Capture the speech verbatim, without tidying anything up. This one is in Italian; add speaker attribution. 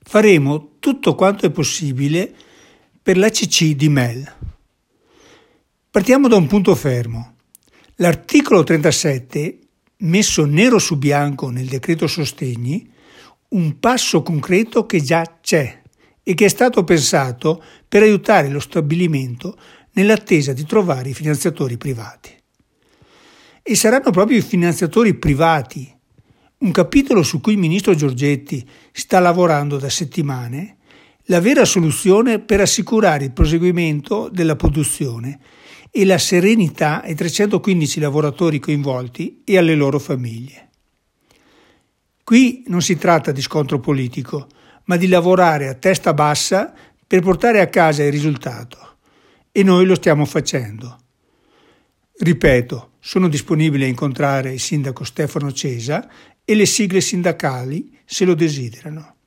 Speaker 1: faremo tutto quanto è possibile per la C C di Mel. Partiamo da un punto fermo. L'articolo trentasette, messo nero su bianco nel decreto sostegni, un passo concreto che già c'è e che è stato pensato per aiutare lo stabilimento nell'attesa di trovare i finanziatori privati. E saranno proprio i finanziatori privati, un capitolo su cui il ministro Giorgetti sta lavorando da settimane, la vera soluzione per assicurare il proseguimento della produzione e la serenità ai trecentoquindici lavoratori coinvolti e alle loro famiglie. Qui non si tratta di scontro politico, ma di lavorare a testa bassa per portare a casa il risultato. E noi lo stiamo facendo. Ripeto, sono disponibile a incontrare il sindaco Stefano Cesa e le sigle sindacali se lo desiderano.